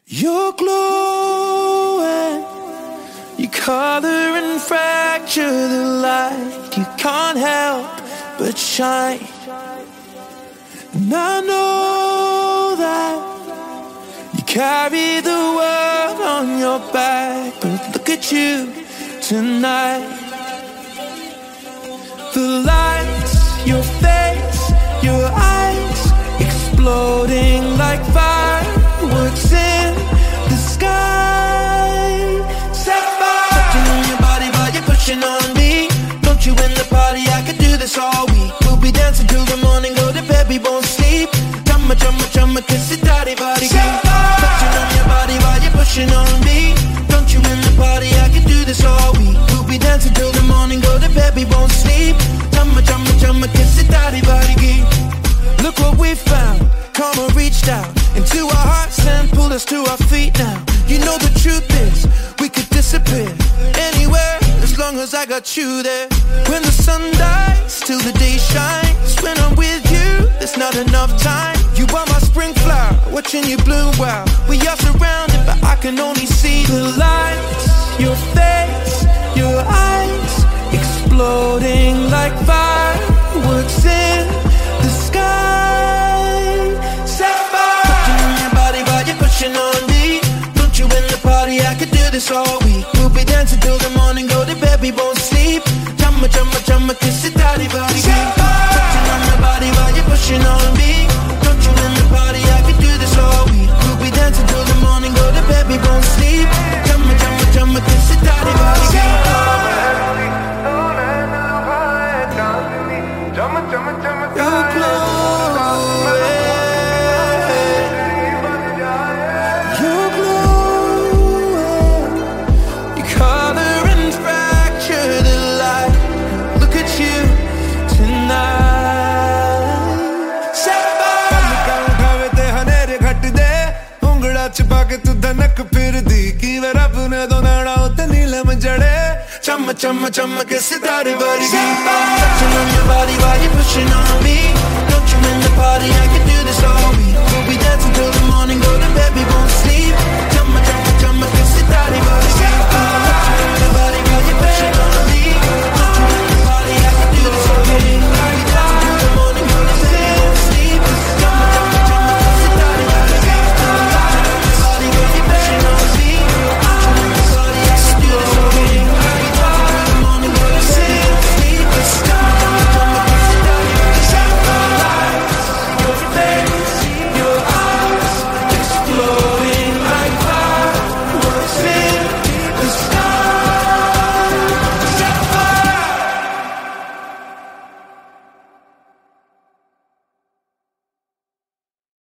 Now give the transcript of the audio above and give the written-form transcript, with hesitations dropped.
You're glowing, you color and fracture the light. You can't help but shine. And I know that you carry the world on your back, but look at you tonight. The lights, your face, your eyes, exploding like fireworks in the sky. Sapphire, touching on your body while you're pushing on me. Don't you in the party, I could do this all week. We'll be dancing till the morning, go to bed, we won't sleep. Chumma, chumma, chumma, kiss it, daddy, body, touching on your body while you're pushing on me. Don't you in the party, I could do this all week. We'll be dancing till the morning, go to bed, we won't sleep. Chumma, chumma, chumma, kiss it, daddy, body, look what we found. Karma reached out into our hearts and pulled us to our feet now. You know the truth is, we could disappear anywhere as long as I got you there. When the sun dies, till the day shines. When I'm with you, there's not enough time. You are my spring flower, watching you bloom wild. We are surrounded, but I can only see the lights. Your face, your eyes, exploding like fireworks in the sky. Sapphire, touching on your body while you're pushing on me. Don't you in the party, I could do this all week. We'll be dancing till the morning, go to bed, we won't sleep. Chumma, chumma, chumma, kiss it, daddy, body. Touching on your body while you're pushing on me. Don't you in the party, I could do this all week. We'll be dancing till the morning, go to bed, we won't sleep. Chumma, chumma, chumma, kiss it, daddy, body. Chumma, chumma, chumma, kiss it, daddy, body. Touching on your body while you're pushing on me. Don't you in the party, I can do this all week. We'll be dancing till the morning, go